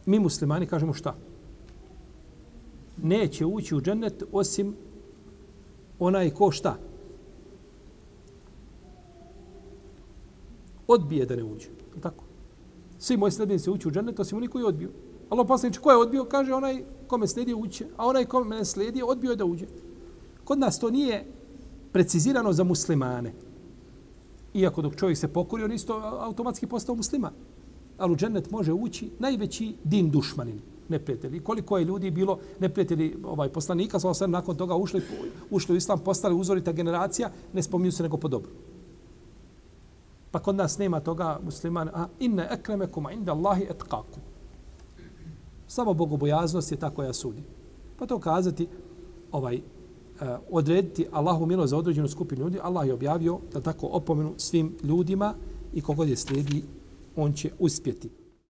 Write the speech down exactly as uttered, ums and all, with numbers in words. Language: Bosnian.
mi muslimani kažemo šta? Neće ući u džennet osim onaj ko šta? Odbije da ne uđe. Tako. Svi moji sledbenici ući u džennet osim oni koji odbiju. Allah poslaniče, ko je odbio? Kaže onaj kome slijedi uće, a onaj kome ne slijedi odbio je da uđe. Kod nas to nije precizirano za muslimane. Iako dok čovjek se pokori, on isto automatski postao musliman. Ali u džennet može ući najveći din dušmanin, neprijatelji. Koliko je ljudi bilo neprijatelji ovaj, poslanika, sa osam nakon toga ušli, ušli u islam, postali uzorita generacija, ne spominju se nego po dobru. Pa kod nas nema toga musliman, a inne ekremekum inda Allahi etkakum. Samo bogobojaznost je ta koja sudi. Pa to kazati, ovaj, odrediti Allahu milost za određenu skupinu ljudi, Allah je objavio da tako opomenu svim ljudima i kogod je slijedi, on će uspjeti.